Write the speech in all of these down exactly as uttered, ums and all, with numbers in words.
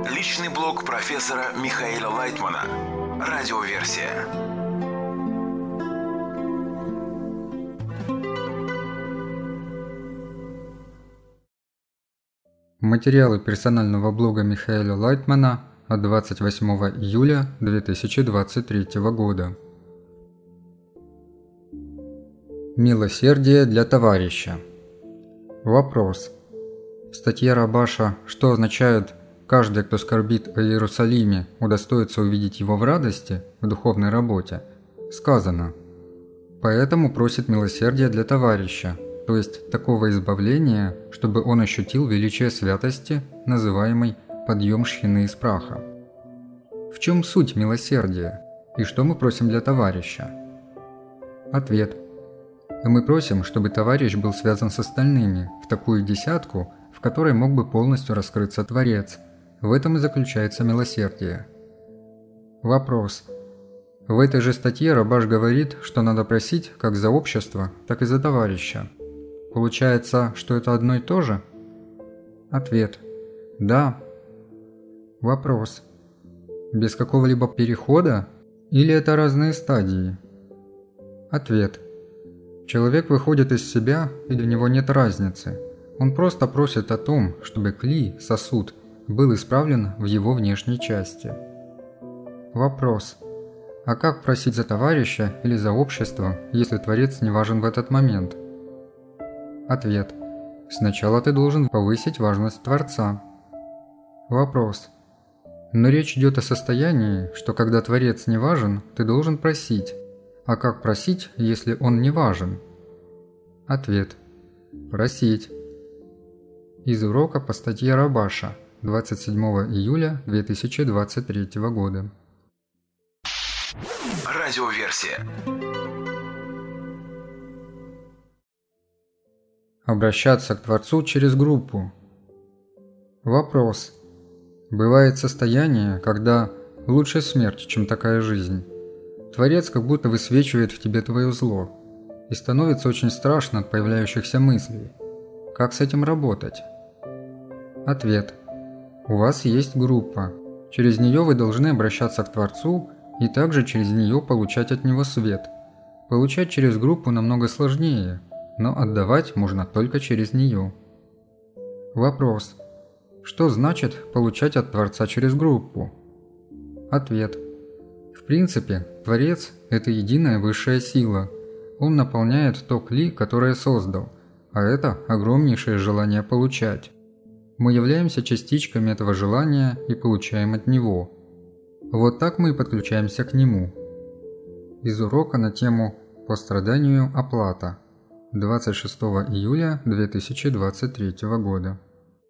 Личный блог профессора Михаэля Лайтмана. Радиоверсия. Материалы персонального блога Михаэля Лайтмана от двадцать восьмого июля две тысячи двадцать третьего года. Милосердие для товарища. Вопрос. В статье Рабаша «Что означает «каждый, кто скорбит о Иерусалиме, удостоится увидеть его в радости» в духовной работе» сказано: «Поэтому просит милосердия для товарища, то есть такого избавления, чтобы он ощутил величие святости, называемой подъем шхины из праха». В чем суть милосердия и что мы просим для товарища? Ответ. Мы просим, чтобы товарищ был связан с остальными в такую десятку, в которой мог бы полностью раскрыться Творец. В этом и заключается милосердие. Вопрос. В этой же статье Рабаш говорит, что надо просить как за общество, так и за товарища. Получается, что это одно и то же? Ответ. Да. Вопрос. Без какого-либо перехода? Или это разные стадии? Ответ. Человек выходит из себя, и для него нет разницы. Он просто просит о том, чтобы кли, сосуд, был исправлен в его внешней части. Вопрос. А как просить за товарища или за общество, если Творец не важен в этот момент? Ответ. Сначала ты должен повысить важность Творца. Вопрос. Но речь идет о состоянии, что когда Творец не важен, ты должен просить. А как просить, если он не важен? Ответ. Просить. Из урока по статье Рабаша двадцать седьмого июля две тысячи двадцать третьего года. Радиоверсия. Обращаться к Творцу через группу. Вопрос. Бывает состояние, когда лучше смерть, чем такая жизнь. Творец как будто высвечивает в тебе твое зло, и становится очень страшно от появляющихся мыслей. Как с этим работать? Ответ. У вас есть группа. Через нее вы должны обращаться к Творцу и также через нее получать от Него свет. Получать через группу намного сложнее, но отдавать можно только через нее. Вопрос. Что значит получать от Творца через группу? Ответ. В принципе, Творец – это единая высшая сила. Он наполняет то кли, которое создал, а это огромнейшее желание получать. Мы являемся частичками этого желания и получаем от него. Вот так мы и подключаемся к нему. Из урока на тему «По страданию оплата» двадцать шестого июля две тысячи двадцать третьего года.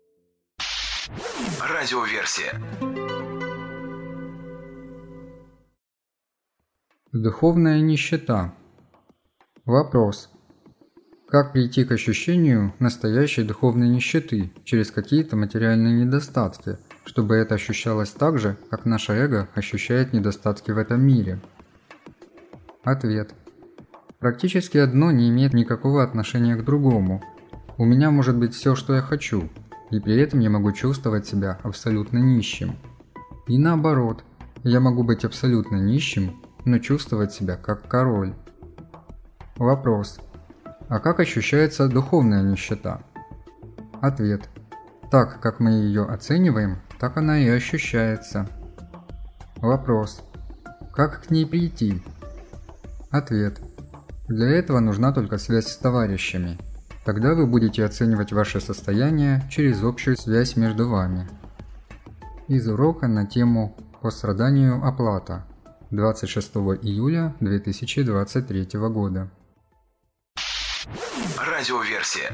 Радиоверсия. Духовная нищета. Вопрос. Как прийти к ощущению настоящей духовной нищеты через какие-то материальные недостатки, чтобы это ощущалось так же, как наше эго ощущает недостатки в этом мире? Ответ. Практически одно не имеет никакого отношения к другому. У меня может быть все, что я хочу, и при этом я могу чувствовать себя абсолютно нищим. И наоборот, я могу быть абсолютно нищим, но чувствовать себя как король. Вопрос. А как ощущается духовная нищета? Ответ. Так, как мы ее оцениваем, так она и ощущается. Вопрос. Как к ней прийти? Ответ. Для этого нужна только связь с товарищами. Тогда вы будете оценивать ваше состояние через общую связь между вами. Из урока на тему «По страданию оплата» двадцать шестого июля две тысячи двадцать третьего года. Радиоверсия.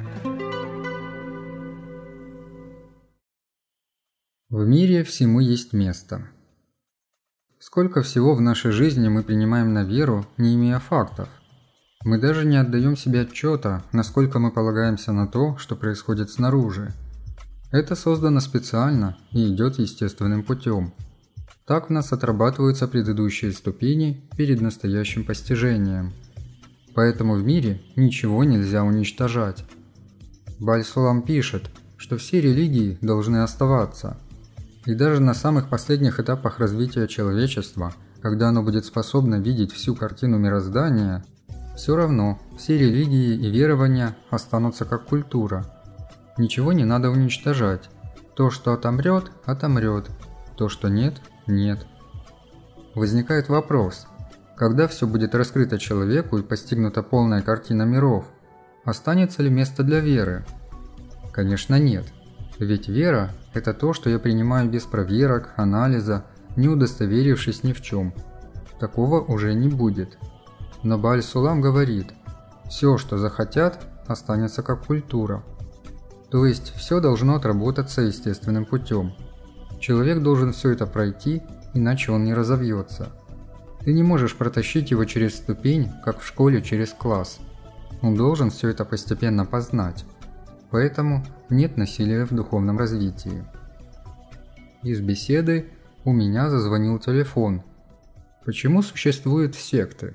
В мире всему есть место. Сколько всего в нашей жизни мы принимаем на веру, не имея фактов. Мы даже не отдаем себе отчета, насколько мы полагаемся на то, что происходит снаружи. Это создано специально и идет естественным путем. Так в нас отрабатываются предыдущие ступени перед настоящим постижением. Поэтому в мире ничего нельзя уничтожать. Баль-Сулам пишет, что все религии должны оставаться. И даже на самых последних этапах развития человечества, когда оно будет способно видеть всю картину мироздания, все равно все религии и верования останутся как культура. Ничего не надо уничтожать. То, что отомрет, отомрет. То, что нет, нет. Возникает вопрос, когда все будет раскрыто человеку и постигнута полная картина миров, останется ли место для веры? Конечно, нет. Ведь вера – это то, что я принимаю без проверок, анализа, не удостоверившись ни в чем. Такого уже не будет. Но Бааль-Сулам говорит, все, что захотят, останется как культура. То есть все должно отработаться естественным путем. Человек должен все это пройти, иначе он не разовьется. Ты не можешь протащить его через ступень, как в школе через класс. Он должен все это постепенно познать. Поэтому нет насилия в духовном развитии. Из беседы у меня зазвонил телефон. Почему существуют секты?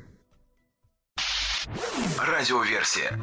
Радиоверсия.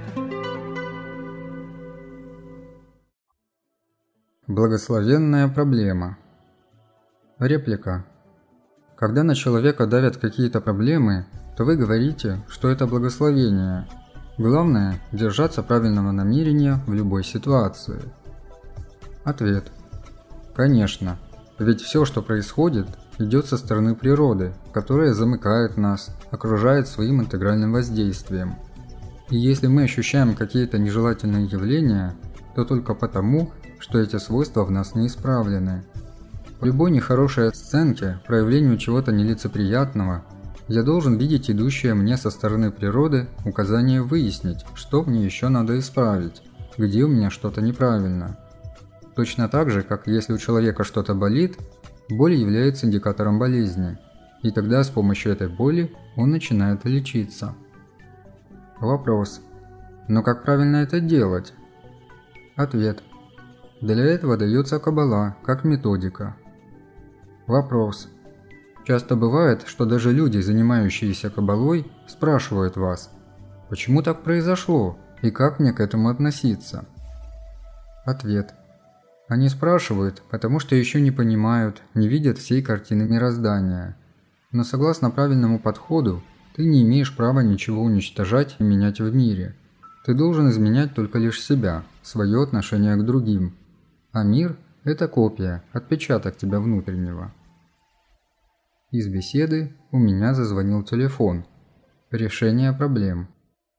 Благословенная проблема. Реплика. Когда на человека давят какие-то проблемы, то вы говорите, что это благословение. Главное – держаться правильного намерения в любой ситуации. Ответ. Конечно, ведь все, что происходит, идет со стороны природы, которая замыкает нас, окружает своим интегральным воздействием. И если мы ощущаем какие-то нежелательные явления, то только потому, что эти свойства в нас не исправлены. В любой нехорошей сценке, проявлению чего-то нелицеприятного, я должен видеть идущее мне со стороны природы указание выяснить, что мне еще надо исправить, где у меня что-то неправильно. Точно так же, как если у человека что-то болит, боль является индикатором болезни, и тогда с помощью этой боли он начинает лечиться. Вопрос. Но как правильно это делать? Ответ. Для этого дается каббала, как методика. Вопрос. Часто бывает, что даже люди, занимающиеся каббалой, спрашивают вас, почему так произошло и как мне к этому относиться? Ответ. Они спрашивают, потому что еще не понимают, не видят всей картины мироздания. Но согласно правильному подходу, ты не имеешь права ничего уничтожать и менять в мире. Ты должен изменять только лишь себя, свое отношение к другим. А мир – это копия, отпечаток тебя внутреннего. Из беседы у меня зазвонил телефон. Решение проблем.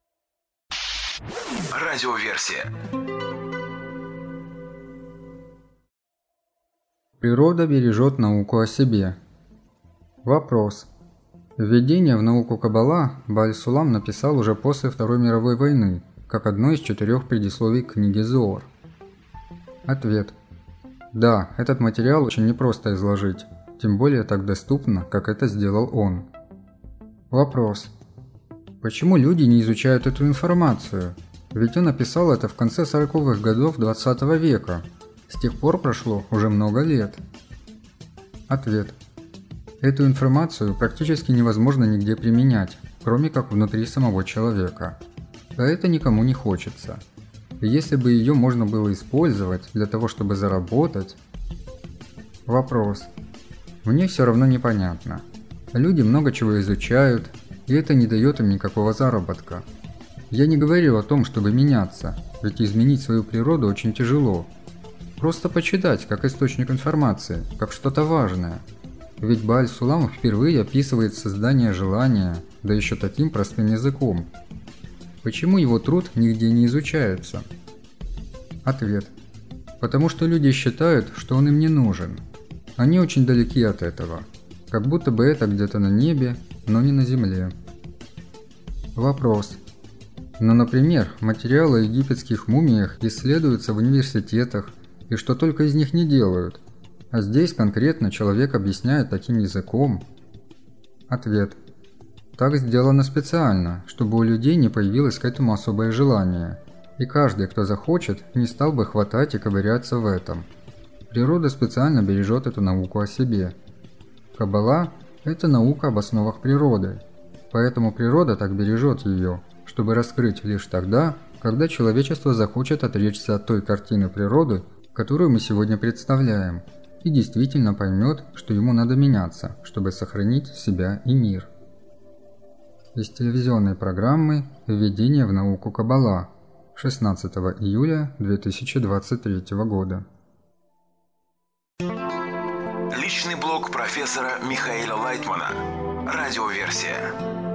Радиоверсия. Природа бережет науку о себе. Вопрос. Введение в науку Каббала Бааль-Сулам написал уже после Второй мировой войны, как одно из четырех предисловий книги Зоор. Ответ. Да, этот материал очень непросто изложить, тем более так доступно, как это сделал он. Вопрос. Почему люди не изучают эту информацию? Ведь он написал это в конце сороковых годов двадцатого века. С тех пор прошло уже много лет. Ответ. Эту информацию практически невозможно нигде применять, кроме как внутри самого человека. А это никому не хочется. И если бы ее можно было использовать для того, чтобы заработать... Вопрос. Мне все равно непонятно. Люди много чего изучают, и это не дает им никакого заработка. Я не говорил о том, чтобы меняться, ведь изменить свою природу очень тяжело. Просто почитать, как источник информации, как что-то важное. Ведь Бааль-Сулам впервые описывает создание желания, да еще таким простым языком. Почему его труд нигде не изучается? Ответ. Потому что люди считают, что он им не нужен. Они очень далеки от этого. Как будто бы это где-то на небе, но не на земле. Вопрос. Ну, например, материалы о египетских мумиях исследуются в университетах, и что только из них не делают. А здесь конкретно человек объясняет таким языком. Ответ. Так сделано специально, чтобы у людей не появилось к этому особое желание, и каждый, кто захочет, не стал бы хватать и ковыряться в этом. Природа специально бережет эту науку о себе. Каббала – это наука об основах природы, поэтому природа так бережет ее, чтобы раскрыть лишь тогда, когда человечество захочет отречься от той картины природы, которую мы сегодня представляем, и действительно поймет, что ему надо меняться, чтобы сохранить себя и мир. Из телевизионной программы «Введение в науку Каббала» шестнадцатого июля две тысячи двадцать третьего года. Личный блог профессора Михаила Лайтмана. Радиоверсия.